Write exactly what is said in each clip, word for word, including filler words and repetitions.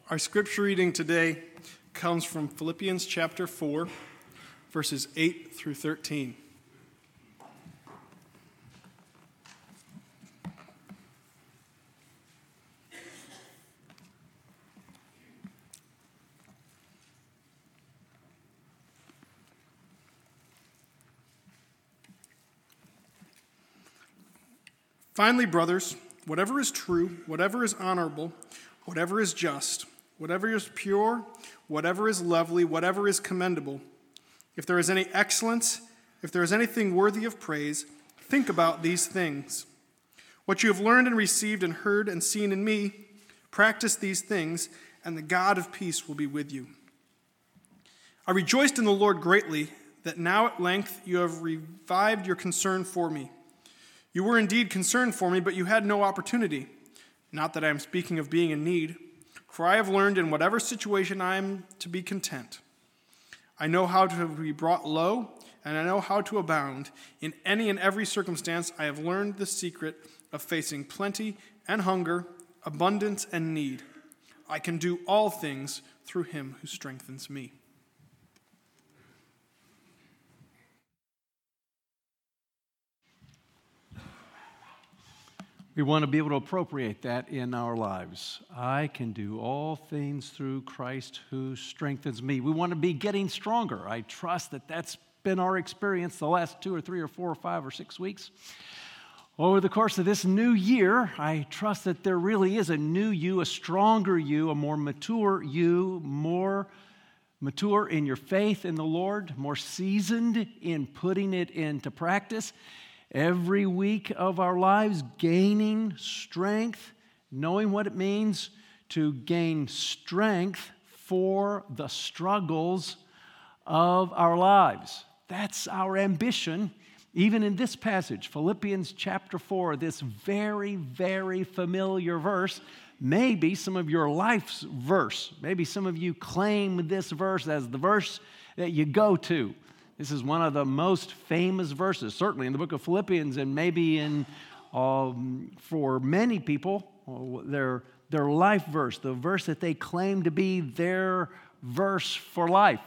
Our scripture reading today comes from Philippians chapter four, verses eight through thirteen. Finally, brothers, whatever is true, whatever is honorable, whatever is just, whatever is pure, whatever is lovely, whatever is commendable, if there is any excellence, if there is anything worthy of praise, think about these things. What you have learned and received and heard and seen in me, practice these things, and the God of peace will be with you. I rejoiced in the Lord greatly that now at length you have revived your concern for me. You were indeed concerned for me, but you had no opportunity. Not that I am speaking of being in need, for I have learned in whatever situation I am to be content. I know how to be brought low, and I know how to abound. In any and every circumstance, I have learned the secret of facing plenty and hunger, abundance and need. I can do all things through him who strengthens me. We want to be able to appropriate that in our lives. I can do all things through Christ who strengthens me. We want to be getting stronger. I trust that that's been our experience the last two or three or four or five or six weeks. Over the course of this new year, I trust that there really is a new you, a stronger you, a more mature you, more mature in your faith in the Lord, more seasoned in putting it into practice. Every week of our lives, gaining strength, knowing what it means to gain strength for the struggles of our lives. That's our ambition, even in this passage, Philippians chapter four, this very, very familiar verse, maybe some of your life's verse. Maybe some of you claim this verse as the verse that you go to. This is one of the most famous verses, certainly in the book of Philippians, and maybe in um, for many people, their, their life verse, the verse that they claim to be their verse for life.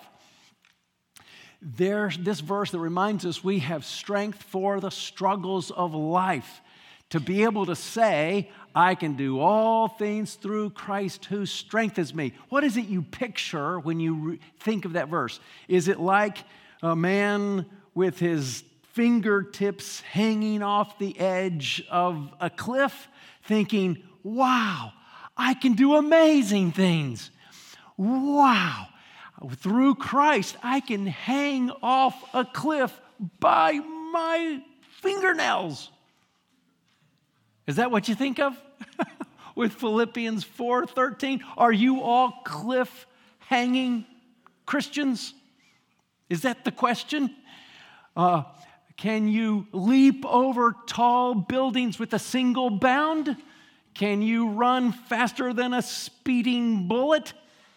There's this verse that reminds us we have strength for the struggles of life. To be able to say, I can do all things through Christ who strengthens me. What is it you picture when you re- think of that verse? Is it like a man with his fingertips hanging off the edge of a cliff, thinking, wow, I can do amazing things. Wow, through Christ, I can hang off a cliff by my fingernails. Is that what you think of with Philippians four thirteen? Are you all cliff-hanging Christians? Is that the question? Uh, can you leap over tall buildings with a single bound? Can you run faster than a speeding bullet?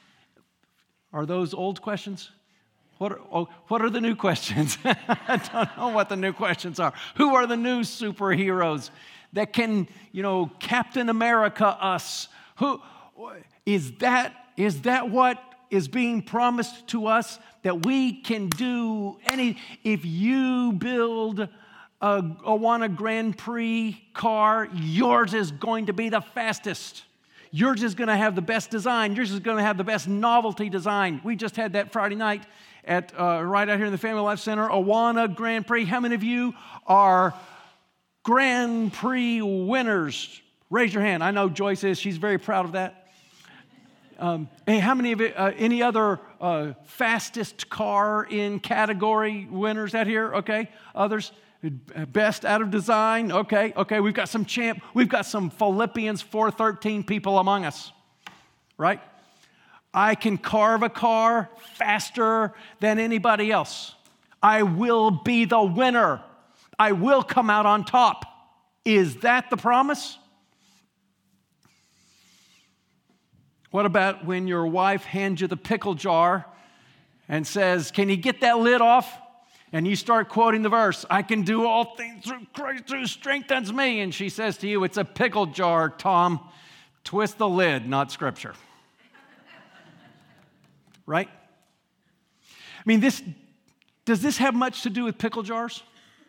Are those old questions? What are, oh, what are the new questions? I don't know what the new questions are. Who are the new superheroes that can, you know, Captain America us? Who is that? Is that what is being promised to us? That we can do any, if you build a Awana Grand Prix car, yours is going to be the fastest. Yours is going to have the best design. Yours is going to have the best novelty design. We just had that Friday night at uh, right out here in the Family Life Center, Awana Grand Prix. How many of you are Grand Prix winners? Raise your hand. I know Joyce is. She's very proud of that. Um, hey, how many of it, uh, any other uh, fastest car in category winners out here? Okay, others, best out of design. Okay, okay, we've got some champ, we've got some Philippians four thirteen people among us, right? I can carve a car faster than anybody else. I will be the winner. I will come out on top. Is that the promise? What about when your wife hands you the pickle jar and says, can you get that lid off? And you start quoting the verse, I can do all things through Christ who strengthens me. And she says to you, it's a pickle jar, Tom. Twist the lid, not Scripture. right? I mean, this does this have much to do with pickle jars?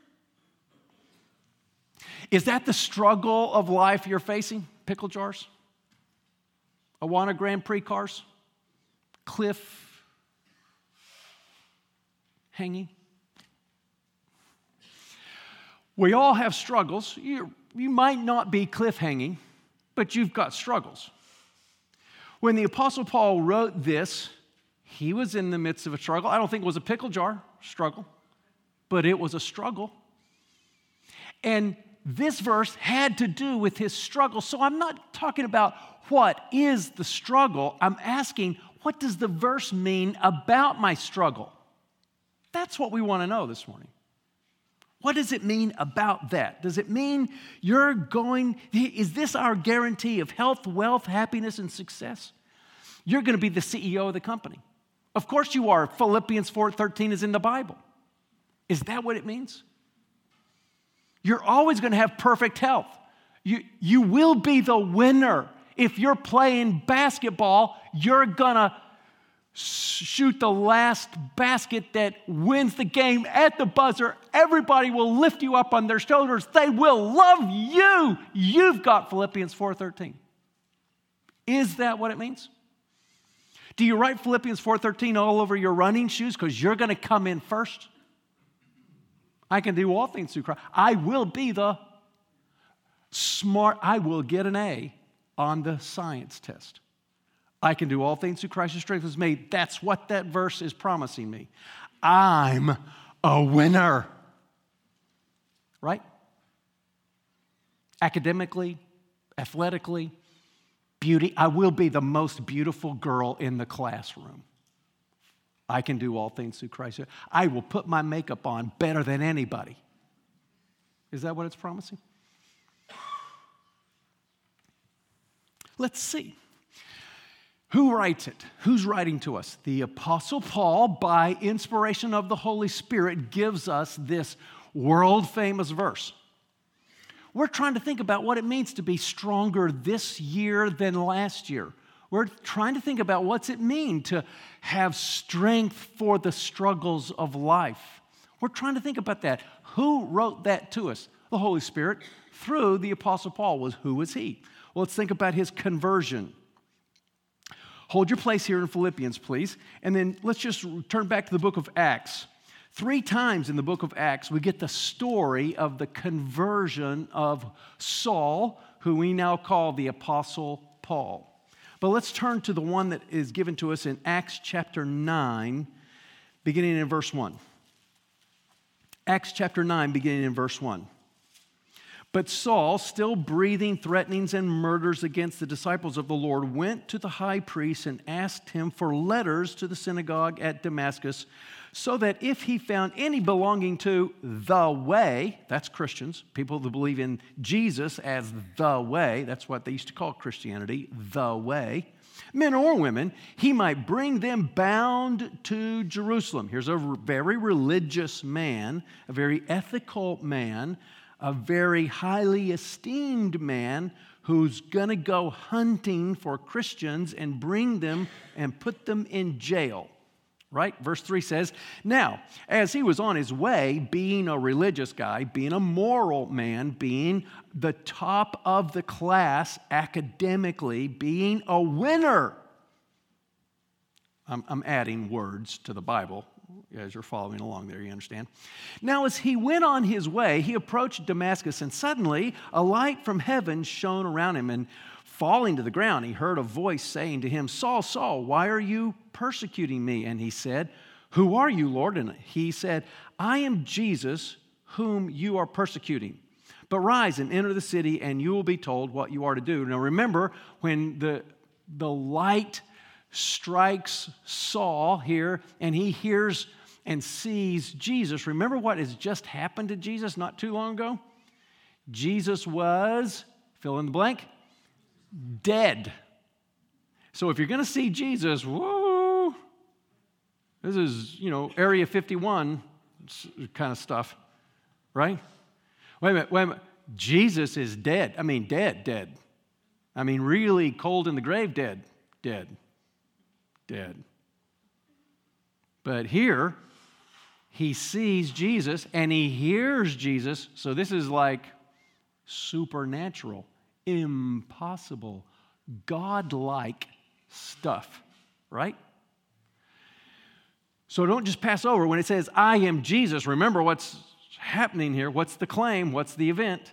Is that the struggle of life you're facing? Pickle jars? Awana Grand Prix cars? Cliff hanging? We all have struggles. You, you might not be cliff hanging, but you've got struggles. When the Apostle Paul wrote this, he was in the midst of a struggle. I don't think it was a pickle jar struggle, but it was a struggle. And this verse had to do with his struggle. So I'm not talking about what is the struggle. I'm asking, what does the verse mean about my struggle? That's what we want to know this morning. What does it mean about that? Does it mean you're going, is this our guarantee of health, wealth, happiness, and success? You're going to be the C E O of the company. Of course you are. Philippians four thirteen is in the Bible. Is that what it means? You're always going to have perfect health. You, you will be the winner. If you're playing basketball, you're going to shoot the last basket that wins the game at the buzzer. Everybody will lift you up on their shoulders. They will love you. You've got Philippians four thirteen. Is that what it means? Do you write Philippians four thirteen all over your running shoes because you're going to come in first? I can do all things through Christ. I will be the smart. I will get an A on the science test. I can do all things through Christ who strengthens me. That's what that verse is promising me. I'm a winner. Right? Academically, athletically, beauty. I will be the most beautiful girl in the classroom. I can do all things through Christ. I will put my makeup on better than anybody. Is that what it's promising? Let's see. Who writes it? Who's writing to us? The Apostle Paul, by inspiration of the Holy Spirit, gives us this world-famous verse. We're trying to think about what it means to be stronger this year than last year. We're trying to think about what's it mean to have strength for the struggles of life. We're trying to think about that. Who wrote that to us? The Holy Spirit, through the Apostle Paul. Was who was he? Well, let's think about his conversion. Hold your place here in Philippians, please. And then let's just turn back to the book of Acts. Three times in the book of Acts, we get the story of the conversion of Saul, who we now call the Apostle Paul. But let's turn to the one that is given to us in Acts chapter nine, beginning in verse one. Acts chapter nine, beginning in verse one. But Saul, still breathing threatenings and murders against the disciples of the Lord, went to the high priest and asked him for letters to the synagogue at Damascus, so that if he found any belonging to the way, that's Christians, people that believe in Jesus as the way, that's what they used to call Christianity, the way, men or women, he might bring them bound to Jerusalem. Here's a very religious man, a very ethical man, a very highly esteemed man who's going to go hunting for Christians and bring them and put them in jail. Right? Verse three says, now, as he was on his way, being a religious guy, being a moral man, being the top of the class academically, being a winner. I'm, I'm adding words to the Bible as you're following along there, you understand? Now, as he went on his way, he approached Damascus, and suddenly a light from heaven shone around him, and falling to the ground, he heard a voice saying to him, Saul, Saul, why are you persecuting me? And he said, who are you, Lord? And he said, I am Jesus, whom you are persecuting. But rise and enter the city, and you will be told what you are to do. Now remember, when the, the light strikes Saul here, and he hears and sees Jesus, remember what has just happened to Jesus not too long ago? Jesus was, fill in the blank, dead. So if you're going to see Jesus, whoa, this is, you know, Area fifty-one kind of stuff, right? Wait a minute, wait a minute. Jesus is dead. I mean, dead, dead. I mean, really cold in the grave, dead, dead, dead. But here, he sees Jesus and he hears Jesus. So this is like supernatural, impossible, God-like stuff, right? So don't just pass over. When it says, I am Jesus, remember what's happening here. What's the claim? What's the event?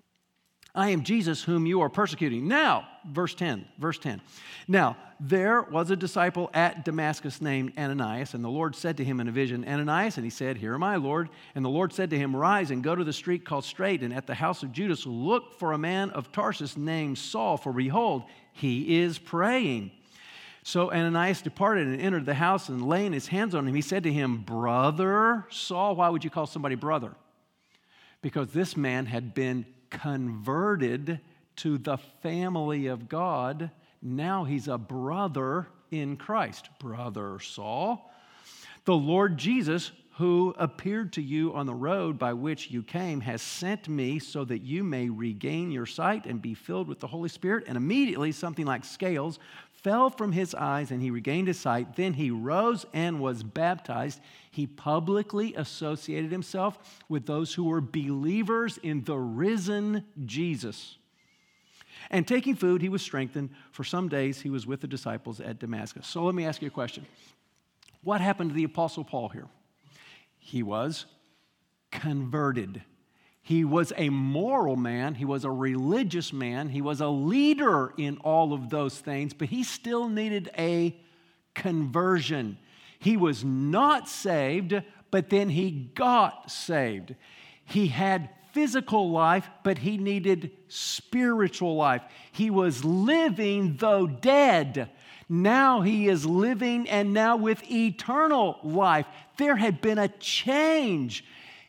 I am Jesus whom you are persecuting. Now, verse ten, verse ten. Now, there was a disciple at Damascus named Ananias, and the Lord said to him in a vision, Ananias, and he said, Here am I, Lord. And the Lord said to him, Rise and go to the street called Straight, and at the house of Judas look for a man of Tarsus named Saul, for behold, he is praying. So Ananias departed and entered the house, and laying his hands on him, he said to him, Brother Saul. Why would you call somebody brother? Because this man had been converted to the family of God. Now he's a brother in Christ. Brother Saul, the Lord Jesus, who appeared to you on the road by which you came, has sent me so that you may regain your sight and be filled with the Holy Spirit. And immediately something like scales fell from his eyes, and he regained his sight. Then he rose and was baptized. He publicly associated himself with those who were believers in the risen Jesus. And taking food, he was strengthened. For some days he was with the disciples at Damascus. So let me ask you a question. What happened to the Apostle Paul here? He was converted. He was a moral man. He was a religious man. He was a leader in all of those things, but he still needed a conversion. He was not saved, but then he got saved. He had physical life, but he needed spiritual life. He was living, though dead. Now he is living, and now with eternal life. There had been a change.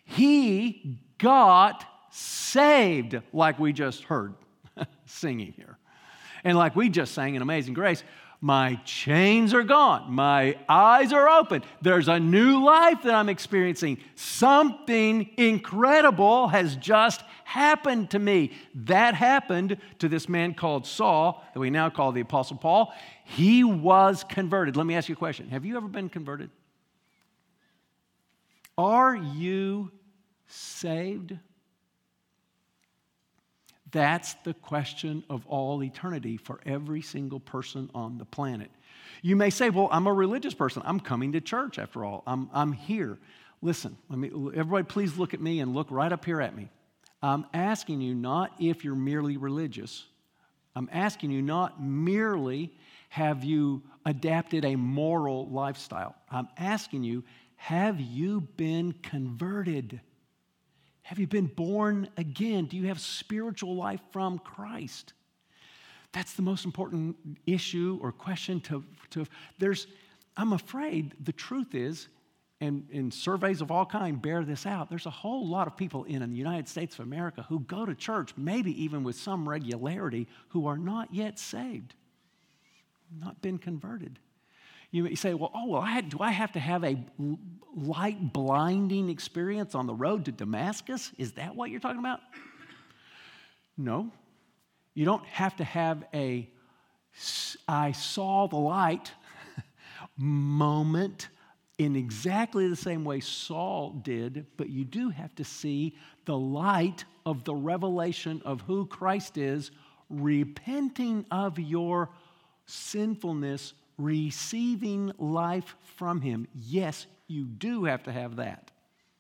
He got saved, like we just heard singing here. And like we just sang in Amazing Grace, my chains are gone. My eyes are open. There's a new life that I'm experiencing. Something incredible has just happened to me. That happened to this man called Saul, that we now call the Apostle Paul. He was converted. Let me ask you a question. Have you ever been converted? Are you saved? That's the question of all eternity for every single person on the planet. You may say, well, I'm a religious person. I'm coming to church after all. I'm, I'm here. Listen, let me, everybody please look at me and look right up here at me. I'm asking you not if you're merely religious. I'm asking you not merely have you adapted a moral lifestyle. I'm asking you, have you been converted? Have you been born again? Do you have spiritual life from Christ? That's the most important issue or question to, to there's, I'm afraid the truth is, and, and surveys of all kind bear this out, there's a whole lot of people in the United States of America who go to church, maybe even with some regularity, who are not yet saved, not been converted. You say, well, oh, well, I had, do I have to have a light blinding experience on the road to Damascus? Is that what you're talking about? No. You don't have to have a I saw the light moment in exactly the same way Saul did, but you do have to see the light of the revelation of who Christ is, repenting of your sinfulness, receiving life from him. Yes, you do have to have that.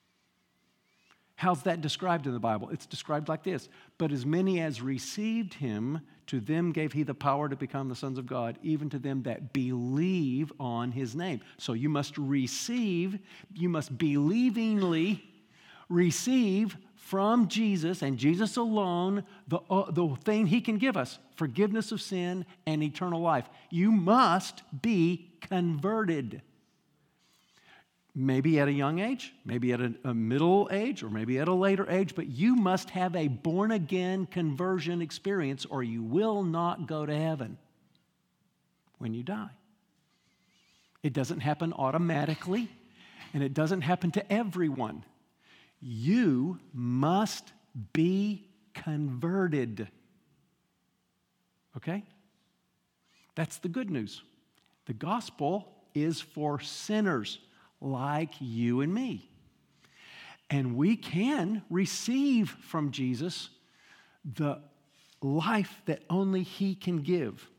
How's that described in the Bible? It's described like this. But as many as received him, to them gave he the power to become the sons of God, even to them that believe on his name. So you must receive, you must believingly receive from Jesus and Jesus alone the, uh, the thing he can give us, forgiveness of sin and eternal life. You must be converted. Maybe at a young age, maybe at a, a middle age, or maybe at a later age, but you must have a born-again conversion experience or you will not go to heaven when you die. It doesn't happen automatically, and it doesn't happen to everyone. You must be converted. Okay? That's the good news. The gospel is for sinners like you and me. And we can receive from Jesus the life that only He can give.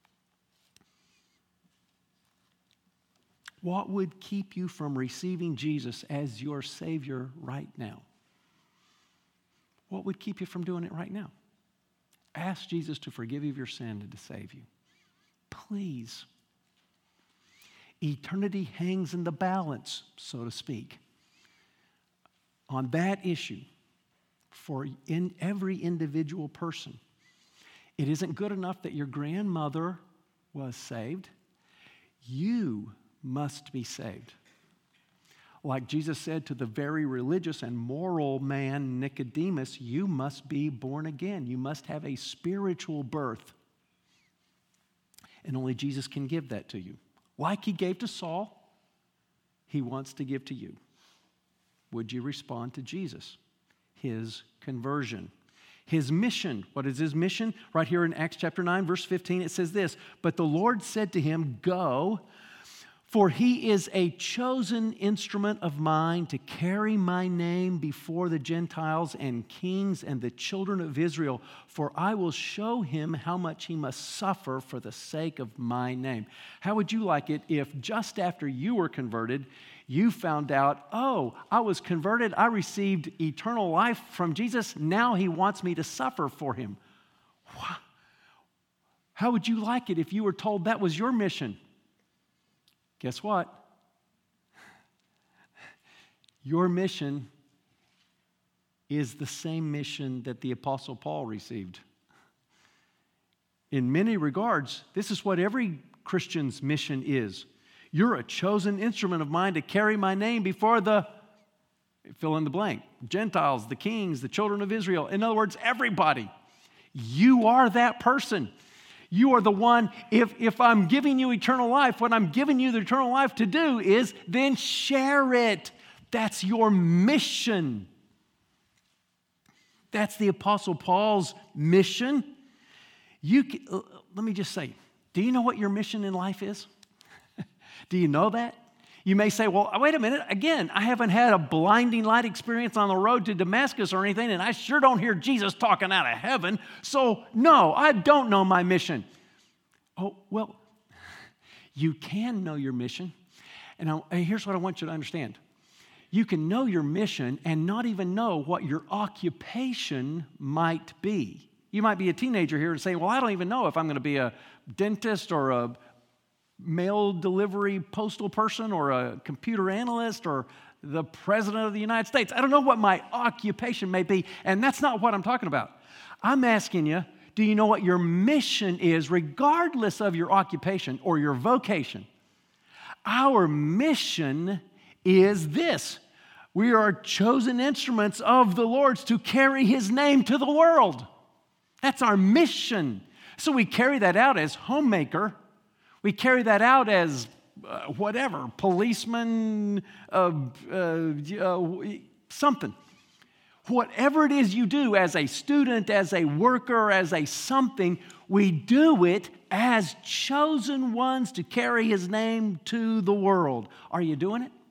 What would keep you from receiving Jesus as your Savior right now? What would keep you from doing it right now? Ask Jesus to forgive you of your sin and to save you. Please. Eternity hangs in the balance, so to speak, on that issue for in every individual person. It isn't good enough that your grandmother was saved. You must be saved. Like Jesus said to the very religious and moral man Nicodemus, you must be born again. You must have a spiritual birth. And only Jesus can give that to you. Like He gave to Saul, He wants to give to you. Would you respond to Jesus? His conversion. His mission. What is His mission? Right here in Acts chapter nine, verse fifteen, it says this, "But the Lord said to him, go, for He is a chosen instrument of mine to carry my name before the Gentiles and kings and the children of Israel, for I will show him how much he must suffer for the sake of my name." How would you like it if just after you were converted, you found out, oh, I was converted, I received eternal life from Jesus, now He wants me to suffer for Him? How would you like it if you were told that was your mission? Guess what? Your mission is the same mission that the Apostle Paul received. In many regards, this is what every Christian's mission is. You're a chosen instrument of mine to carry my name before the, fill in the blank, Gentiles, the kings, the children of Israel. In other words, everybody. You are that person. You are the one, if, if I'm giving you eternal life, what I'm giving you the eternal life to do is then share it. That's your mission. That's the Apostle Paul's mission. You can, let me just say, do you know what your mission in life is? Do you know that? You may say, well, wait a minute. Again, I haven't had a blinding light experience on the road to Damascus or anything, and I sure don't hear Jesus talking out of heaven. So, no, I don't know my mission. Oh, well, you can know your mission. And I, here's what I want you to understand. You can know your mission and not even know what your occupation might be. You might be a teenager here and say, well, I don't even know if I'm going to be a dentist or a mail delivery postal person or a computer analyst or the president of the United States. I don't know what my occupation may be, and that's not what I'm talking about. I'm asking you, do you know what your mission is regardless of your occupation or your vocation? Our mission is this. We are chosen instruments of the Lord's to carry His name to the world. That's our mission. So we carry that out as homemaker. We carry that out as uh, whatever, policeman, uh, uh, uh, something. Whatever it is you do as a student, as a worker, as a something, we do it as chosen ones to carry His name to the world. Are you doing it?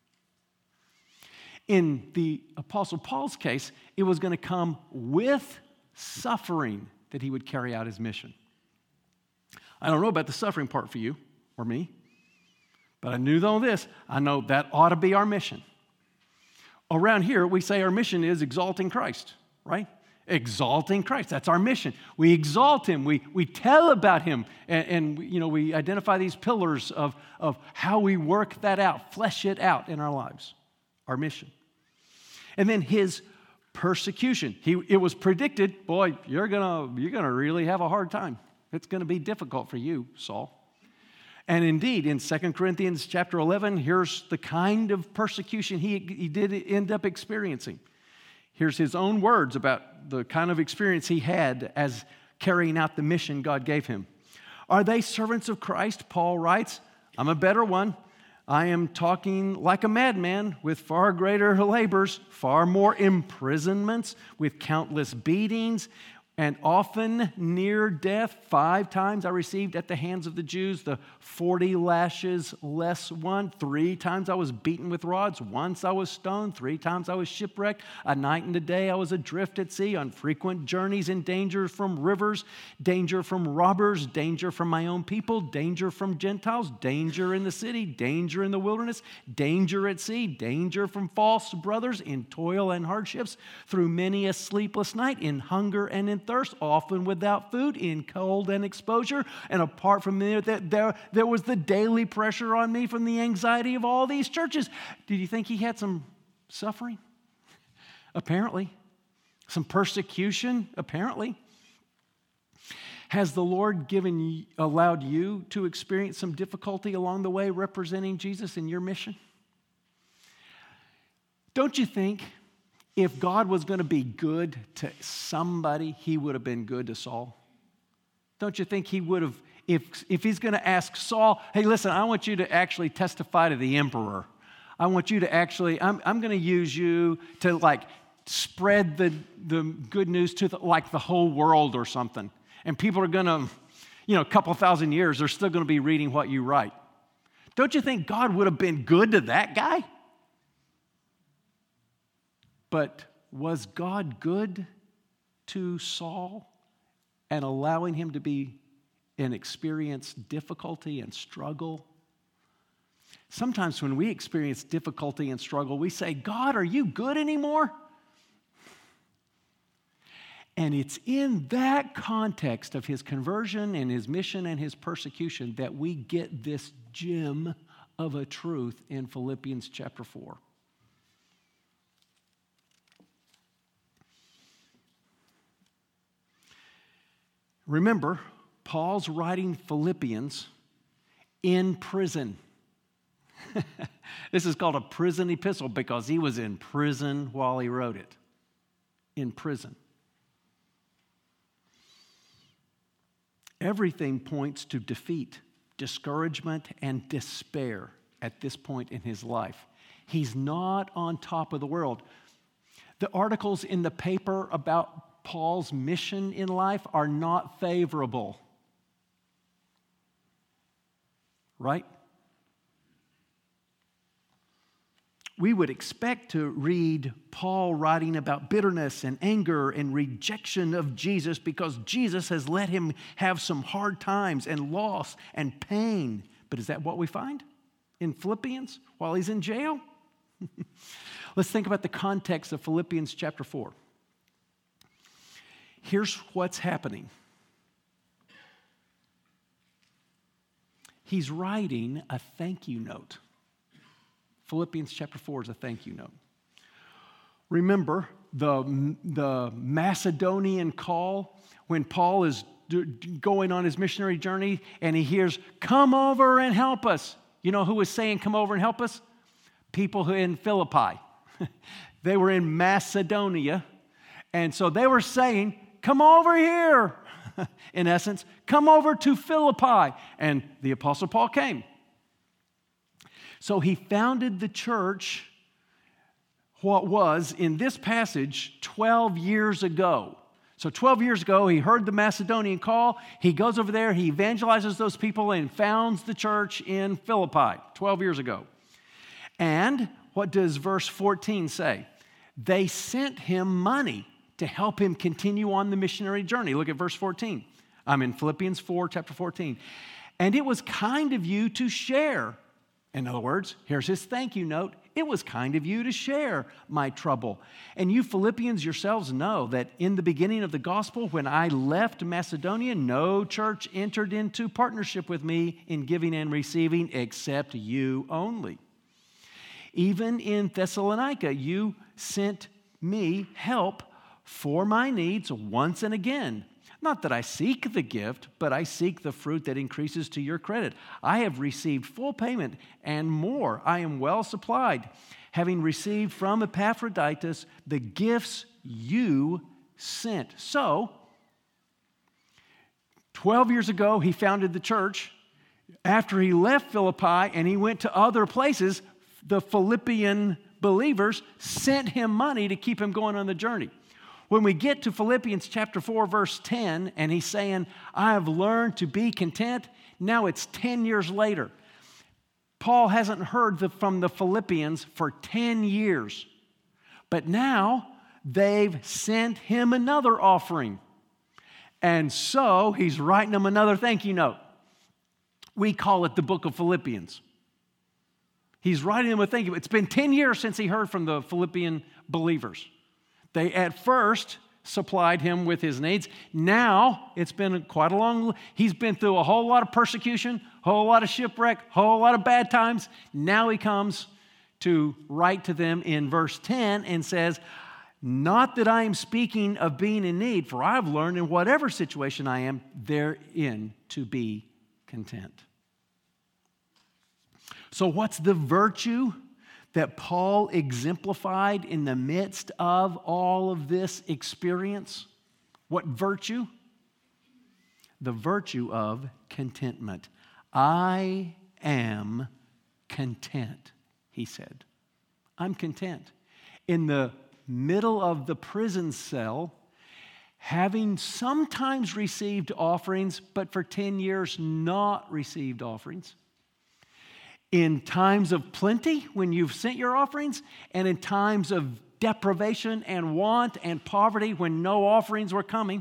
In the Apostle Paul's case, it was going to come with suffering that he would carry out his mission. I don't know about the suffering part for you or me, but I knew though this, I know that ought to be our mission. Around here, we say our mission is exalting Christ, right? Exalting Christ, that's our mission. We exalt Him, we, we tell about Him, and, and you know, we identify these pillars of, of how we work that out, flesh it out in our lives, our mission. And then His persecution. He, it was predicted, boy, you're gonna, you're gonna really have a hard time. It's going to be difficult for you, Saul. And indeed, in Second Corinthians chapter eleven, here's the kind of persecution he, he did end up experiencing. Here's his own words about the kind of experience he had as carrying out the mission God gave him. Are they servants of Christ? Paul writes, I'm a better one. I am talking like a madman with far greater labors, far more imprisonments, with countless beatings, and often near death. Five times I received at the hands of the Jews the forty lashes less one. Three times I was beaten with rods. Once I was stoned. Three times I was shipwrecked. A night and a day I was adrift at sea, on frequent journeys, in danger from rivers, danger from robbers, danger from my own people, danger from Gentiles, danger in the city, danger in the wilderness, danger at sea, danger from false brothers, in toil and hardships, through many a sleepless night, in hunger and in thirst, often without food, in cold and exposure. And apart from there, there, there was the daily pressure on me from the anxiety of all these churches. Did you think he had some suffering? Apparently. Some persecution? Apparently. Has the Lord given, allowed you to experience some difficulty along the way representing Jesus in your mission? Don't you think if God was going to be good to somebody, he would have been good to Saul? Don't you think he would have, if, if he's going to ask Saul, hey, listen, I want you to actually testify to the emperor. I want you to actually, I'm, I'm going to use you to like spread the, the good news to the, like the whole world or something. And people are going to, you know, a couple thousand years, they're still going to be reading what you write. Don't you think God would have been good to that guy? But was God good to Saul and allowing him to be and experience difficulty and struggle? Sometimes when we experience difficulty and struggle, we say, God, are you good anymore? And it's in that context of his conversion and his mission and his persecution that we get this gem of a truth in Philippians chapter four. Remember, Paul's writing Philippians in prison. This is called a prison epistle because he was in prison while he wrote it. In prison. Everything points to defeat, discouragement, and despair at this point in his life. He's not on top of the world. The articles in the paper about Paul's mission in life are not favorable. Right? We would expect to read Paul writing about bitterness and anger and rejection of Jesus because Jesus has let him have some hard times and loss and pain. But is that what we find in Philippians while he's in jail? Let's think about the context of Philippians chapter four. Here's what's happening. He's writing a thank you note. Philippians chapter four is a thank you note. Remember the, the Macedonian call when Paul is do, going on his missionary journey and he hears, come over and help us. You know who was saying, come over and help us? People who in Philippi. They were in Macedonia. And so they were saying, come over here. In essence, come over to Philippi. And the Apostle Paul came. So he founded the church, what was in this passage twelve years ago. So twelve years ago, he heard the Macedonian call. He goes over there, he evangelizes those people and founds the church in Philippi twelve years ago. And what does verse fourteen say? They sent him money to help him continue on the missionary journey. Look at verse fourteen. I'm in Philippians four, chapter fourteen. And it was kind of you to share. In other words, here's his thank you note. It was kind of you to share my trouble. And you Philippians yourselves know that in the beginning of the gospel, when I left Macedonia, no church entered into partnership with me in giving and receiving except you only. Even in Thessalonica, you sent me help for my needs once and again. Not that I seek the gift, but I seek the fruit that increases to your credit. I have received full payment and more. I am well supplied, having received from Epaphroditus the gifts you sent. So, twelve years ago, he founded the church. After he left Philippi and he went to other places, the Philippian believers sent him money to keep him going on the journey. When we get to Philippians chapter four, verse ten, and he's saying, I have learned to be content, now it's ten years later. Paul hasn't heard the, from the Philippians for ten years. But now they've sent him another offering. And so he's writing them another thank you note. We call it the book of Philippians. He's writing them a thank you. It's been ten years since he heard from the Philippian believers. They at first supplied him with his needs. Now it's been quite a long, he's been through a whole lot of persecution, a whole lot of shipwreck, a whole lot of bad times. Now he comes to write to them in verse ten and says, not that I am speaking of being in need, for I have learned in whatever situation I am therein to be content. So what's the virtue that Paul exemplified in the midst of all of this experience? What virtue? The virtue of contentment. I am content, he said. I'm content. In the middle of the prison cell, having sometimes received offerings, but for ten years not received offerings. In times of plenty, when you've sent your offerings, and in times of deprivation and want and poverty, when no offerings were coming.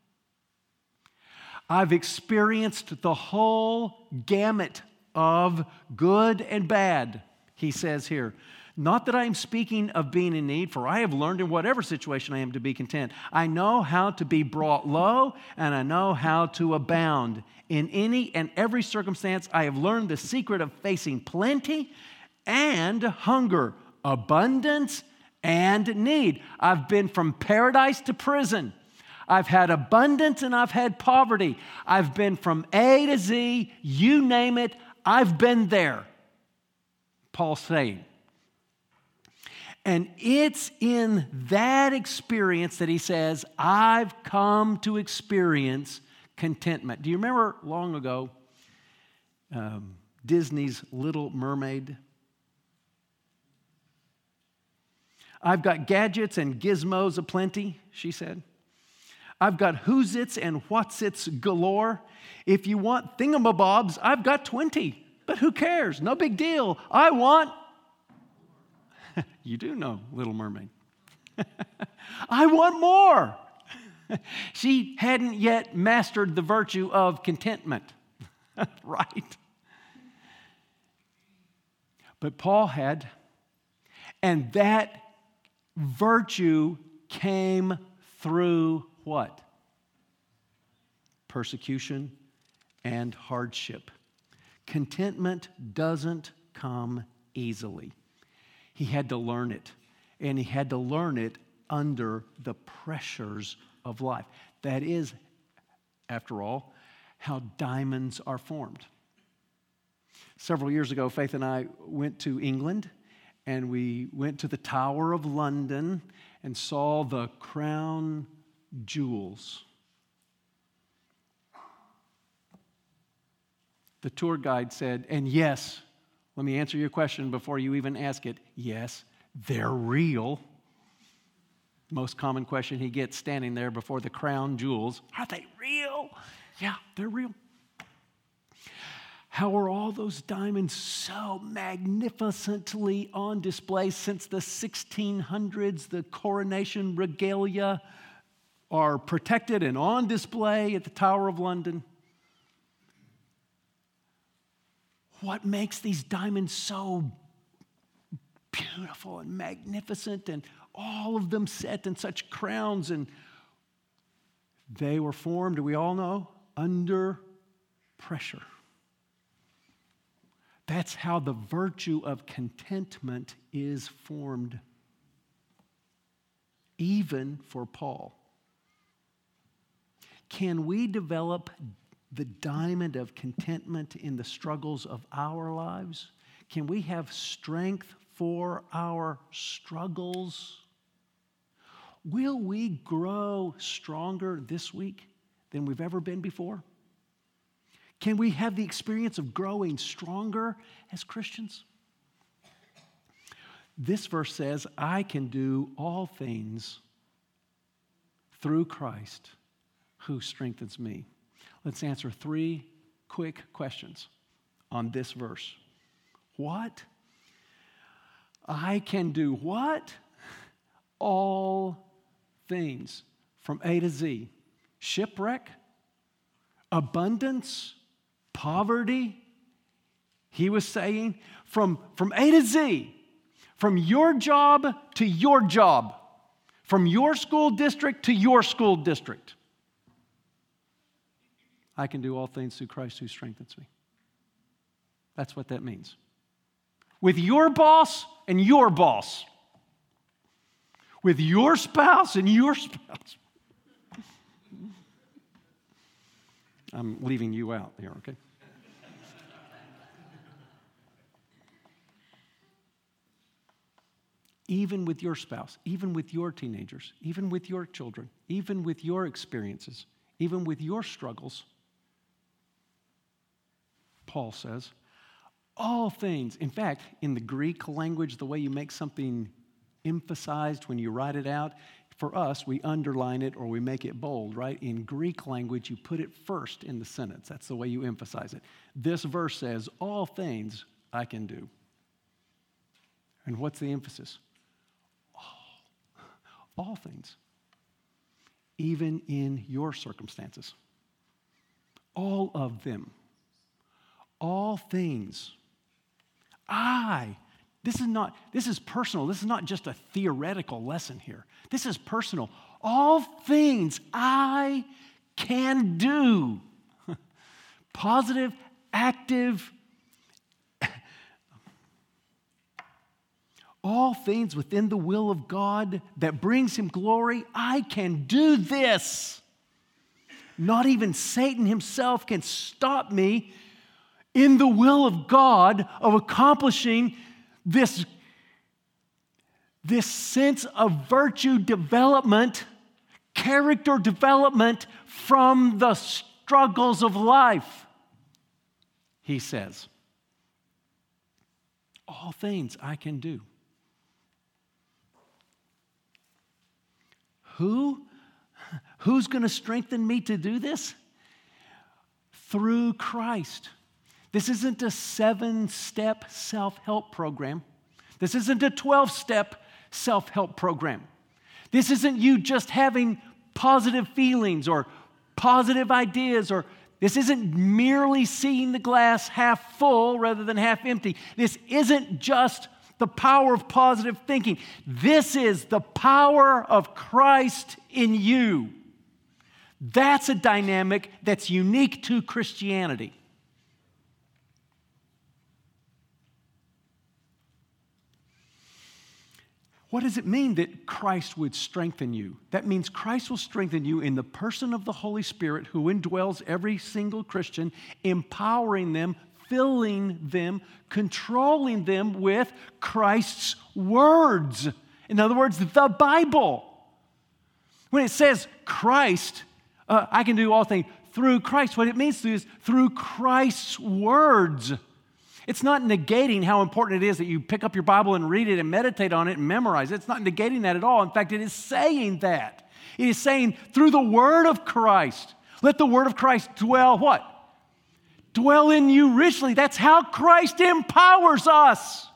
I've experienced the whole gamut of good and bad, he says here. Not that I am speaking of being in need, for I have learned in whatever situation I am to be content. I know how to be brought low, and I know how to abound. In any and every circumstance, I have learned the secret of facing plenty and hunger, abundance and need. I've been from paradise to prison. I've had abundance and I've had poverty. I've been from A to Z, you name it, I've been there. Paul's saying. And it's in that experience that he says, I've come to experience contentment. Do you remember long ago um, Disney's Little Mermaid? I've got gadgets and gizmos aplenty, she said. I've got who's-its and what's-its galore. If you want thingamabobs, I've got twenty. But who cares? No big deal. I want... You do know Little Mermaid. I want more. She hadn't yet mastered the virtue of contentment, right? But Paul had, and that virtue came through what? Persecution and hardship. Contentment doesn't come easily. He had to learn it, and he had to learn it under the pressures of life. That is, after all, how diamonds are formed. Several years ago, Faith and I went to England, and we went to the Tower of London and saw the crown jewels. The tour guide said, and yes, let me answer your question before you even ask it. Yes, they're real. Most common question he gets standing there before the crown jewels. Are they real? Yeah, they're real. How are all those diamonds so magnificently on display since the sixteen hundreds? The coronation regalia are protected and on display at the Tower of London. What makes these diamonds so beautiful and magnificent, and all of them set in such crowns? And they were formed, do we all know, under pressure. That's how the virtue of contentment is formed, even for Paul. Can we develop the diamond of contentment in the struggles of our lives? Can we have strength for our struggles? Will we grow stronger this week than we've ever been before? Can we have the experience of growing stronger as Christians? This verse says, I can do all things through Christ who strengthens me. Let's answer three quick questions on this verse. What? I can do what? All things from A to Z. Shipwreck, abundance, poverty. He was saying from, from A to Z, from your job to your job, from your school district to your school district. I can do all things through Christ who strengthens me. That's what that means. With your boss and your boss. With your spouse and your spouse. I'm leaving you out here, okay? Even with your spouse, even with your teenagers, even with your children, even with your experiences, even with your struggles, Paul says, all things. In fact, in the Greek language, the way you make something emphasized when you write it out, for us, we underline it or we make it bold, right? In Greek language, you put it first in the sentence. That's the way you emphasize it. This verse says, all things I can do. And what's the emphasis? All things, even in your circumstances, all of them, all things. I, this is not, this is personal. This is not just a theoretical lesson here. This is personal. All things I can do. Positive, active, all things within the will of God that brings him glory. I can do this. Not even Satan himself can stop me in the will of God of accomplishing this, this sense of virtue development, character development from the struggles of life. He says, all things I can do. Who? Who's going to strengthen me to do this? Through Christ. This isn't a seven-step self-help program. This isn't a twelve-step self-help program. This isn't you just having positive feelings or positive ideas, or this isn't merely seeing the glass half full rather than half empty. This isn't just the power of positive thinking. This is the power of Christ in you. That's a dynamic that's unique to Christianity. What does it mean that Christ would strengthen you? That means Christ will strengthen you in the person of the Holy Spirit who indwells every single Christian, empowering them, filling them, controlling them with Christ's words. In other words, the Bible. When it says Christ, uh, I can do all things through Christ, what it means to is through Christ's words. It's not negating how important it is that you pick up your Bible and read it and meditate on it and memorize it. It's not negating that at all. In fact, it is saying that. It is saying through the word of Christ, let the word of Christ dwell what? Dwell in you richly. That's how Christ empowers us.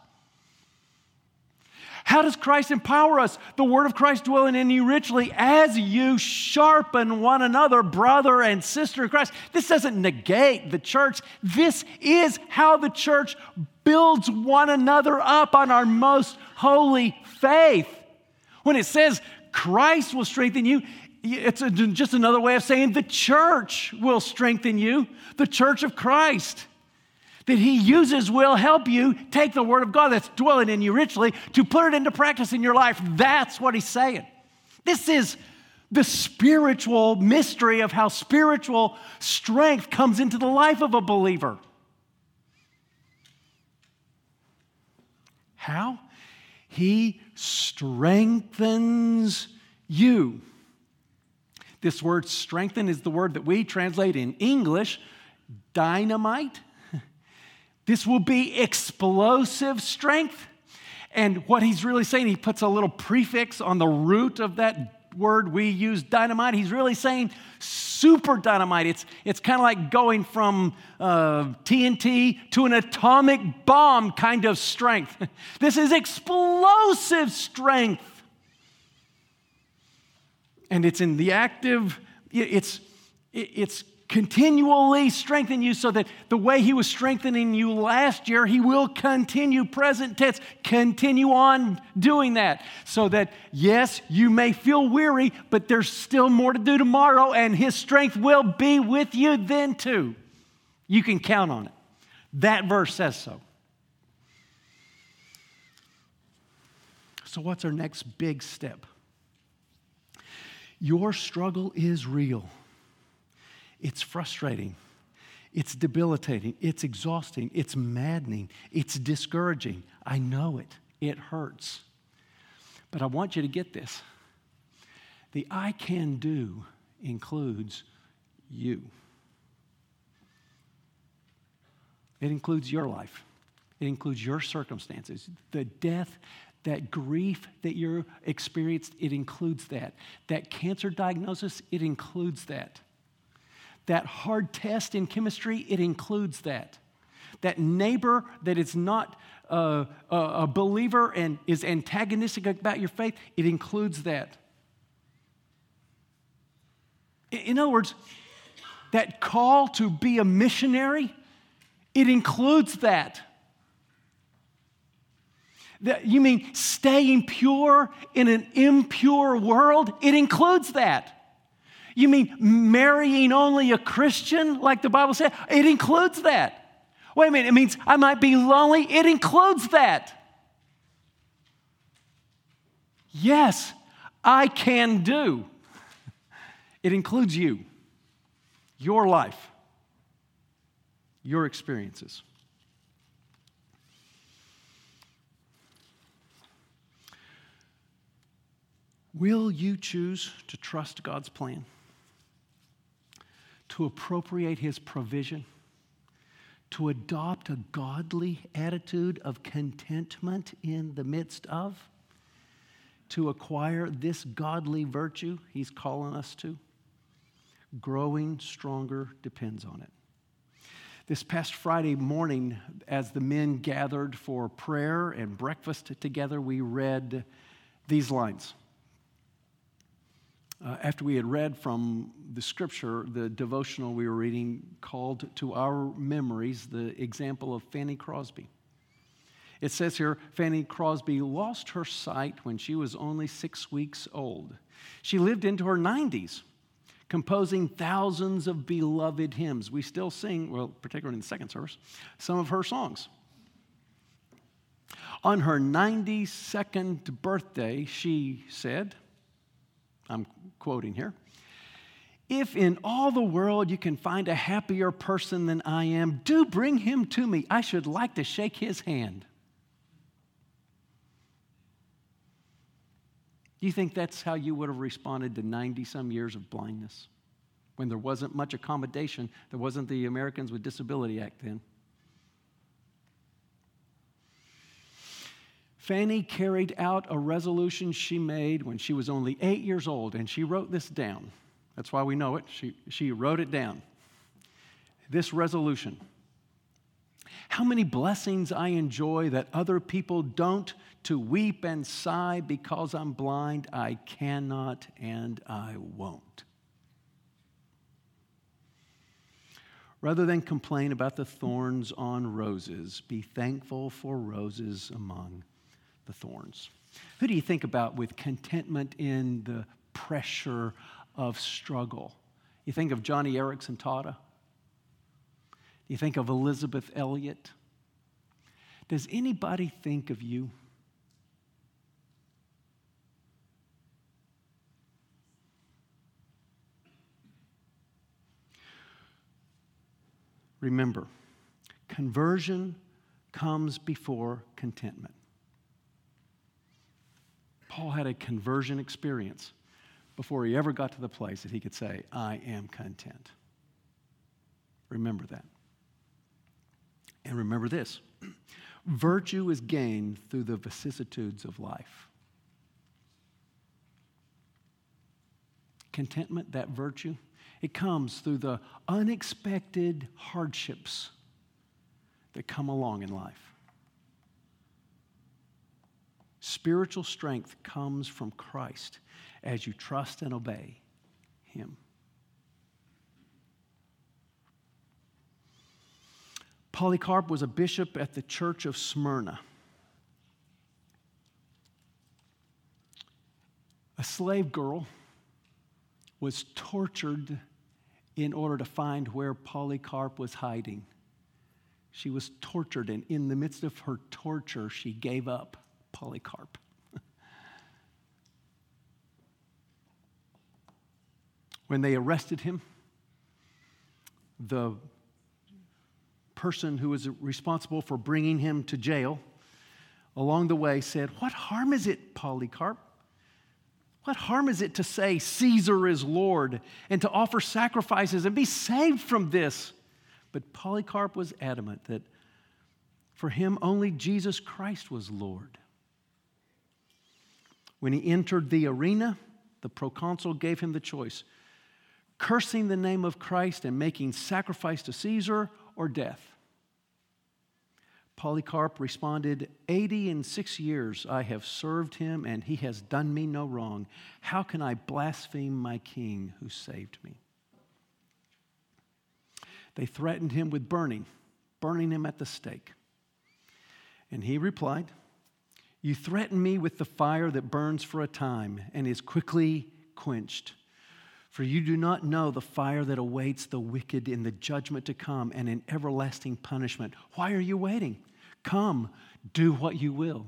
How does Christ empower us? The word of Christ dwelling in you richly as you sharpen one another, brother and sister in Christ. This doesn't negate the church. This is how the church builds one another up on our most holy faith. When it says Christ will strengthen you, it's a, just another way of saying the church will strengthen you. The church of Christ that he uses will help you take the word of God that's dwelling in you richly to put it into practice in your life. That's what he's saying. This is the spiritual mystery of how spiritual strength comes into the life of a believer. How? He strengthens you. This word strengthen is the word that we translate in English, dynamite. This will be explosive strength. And what he's really saying, he puts a little prefix on the root of that word we use dynamite. He's really saying super dynamite. It's, it's kind of like going from uh, T N T to an atomic bomb kind of strength. This is explosive strength. And it's in the active, it's, it's continually strengthening you so that the way he was strengthening you last year, he will continue, present tense, continue on doing that. So that, yes, you may feel weary, but there's still more to do tomorrow, and his strength will be with you then too. You can count on it. That verse says so. So what's our next big step? Your struggle is real. It's frustrating. It's debilitating. It's exhausting. It's maddening. It's discouraging. I know it. It hurts. But I want you to get this. The I can do includes you. It includes your life. It includes your circumstances. The death, that grief that you're experienced, it includes that. That cancer diagnosis, it includes that. That hard test in chemistry, it includes that. That neighbor that is not uh, a, a believer and is antagonistic about your faith, it includes that. In other words, that call to be a missionary, it includes that. That you mean staying pure in an impure world? It includes that. You mean marrying only a Christian, like the Bible said? It includes that. Wait a minute, it means I might be lonely? It includes that. Yes, I can do. It includes you, your life, your experiences. Will you choose to trust God's plan? To appropriate his provision? To adopt a godly attitude of contentment in the midst of? To acquire this godly virtue he's calling us to? Growing stronger depends on it. This past Friday morning, as the men gathered for prayer and breakfast together, we read these lines. Uh, after we had read from the scripture, the devotional we were reading called to our memories the example of Fanny Crosby. It says here, Fanny Crosby lost her sight when she was only six weeks old. She lived into her nineties, composing thousands of beloved hymns. We still sing, well, particularly in the second service, some of her songs. On her ninety-second birthday, she said, I'm quoting here, "If in all the world you can find a happier person than I am, do bring him to me. I should like to shake his hand." Do you think that's how you would have responded to ninety-some years of blindness? When there wasn't much accommodation, there wasn't the Americans with Disability Act then. Fanny carried out a resolution she made when she was only eight years old, and she wrote this down. That's why we know it. She, she wrote it down. This resolution. How many blessings I enjoy that other people don't, to weep and sigh because I'm blind, I cannot and I won't. Rather than complain about the thorns on roses, be thankful for roses among the thorns. Who do you think about with contentment in the pressure of struggle? You think of Johnny Erickson Tata? You think of Elizabeth Elliot? Does anybody think of you? Remember, conversion comes before contentment. Paul had a conversion experience before he ever got to the place that he could say, I am content. Remember that. And remember this, virtue is gained through the vicissitudes of life. contentment, that virtue, it comes through the unexpected hardships that come along in life. Spiritual strength comes from Christ as you trust and obey Him. Polycarp was a bishop at the church of Smyrna. A slave girl was tortured in order to find where Polycarp was hiding. She was tortured, and in the midst of her torture, she gave up Polycarp. When they arrested him, the person who was responsible for bringing him to jail along the way said, "What harm is it, Polycarp? What harm is it to say Caesar is Lord and to offer sacrifices and be saved from this?" But Polycarp was adamant that for him only Jesus Christ was Lord. When he entered the arena, the proconsul gave him the choice: cursing the name of Christ and making sacrifice to Caesar, or death. Polycarp responded, eighty and six years I have served him, and he has done me no wrong. How can I blaspheme my king who saved me? They threatened him with burning, burning him at the stake. And he replied, "You threaten me with the fire that burns for a time and is quickly quenched. For you do not know the fire that awaits the wicked in the judgment to come and in everlasting punishment. Why are you waiting? Come, do what you will."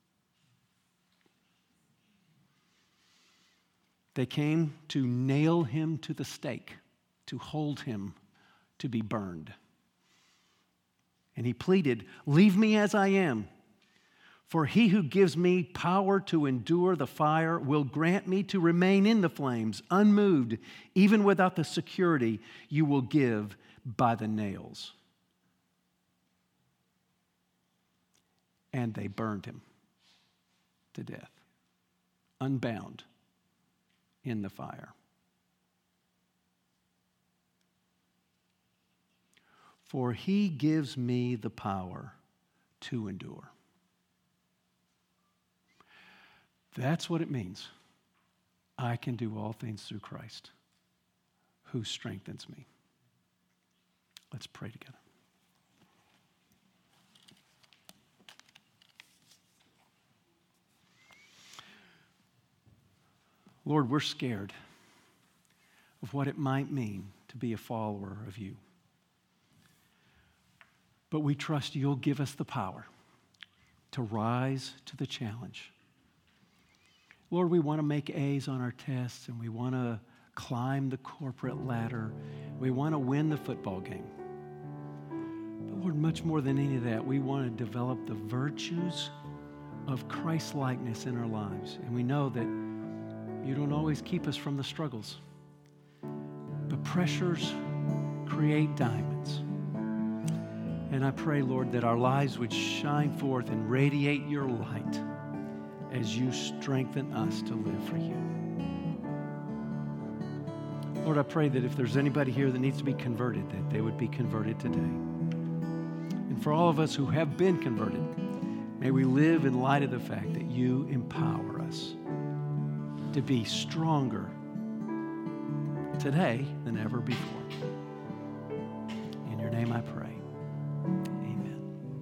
They came to nail him to the stake, to hold him, to be burned. And he pleaded, "Leave me as I am. For he who gives me power to endure the fire will grant me to remain in the flames, unmoved, even without the security you will give by the nails." And they burned him to death, unbound in the fire. For he gives me the power to endure. That's what it means. I can do all things through Christ who strengthens me. Let's pray together. Lord, we're scared of what it might mean to be a follower of you. But we trust you'll give us the power to rise to the challenge. Lord, we want to make A's on our tests, and we want to climb the corporate ladder. We want to win the football game. But Lord, much more than any of that, we want to develop the virtues of Christ-likeness in our lives. And we know that you don't always keep us from the struggles. But pressures create diamonds. And I pray, Lord, that our lives would shine forth and radiate your light as you strengthen us to live for you. Lord, I pray that if there's anybody here that needs to be converted, that they would be converted today. And for all of us who have been converted, may we live in light of the fact that you empower us to be stronger today than ever before. In your name I pray.